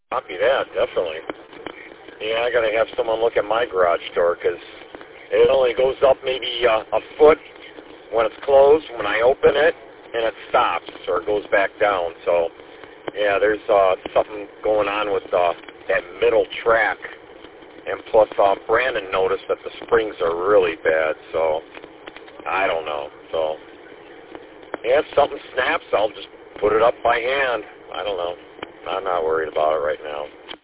Copy that, definitely. Yeah, I gotta have someone look at my garage door because it only goes up maybe a foot when it's closed. When I open it, and it stops or it goes back down. So, yeah, there's something going on with that middle track. And plus, Brandon noticed that the springs are really bad. So, I don't know. So, yeah, if something snaps, I'll just put it up by hand. I don't know. I'm not worried about it right now.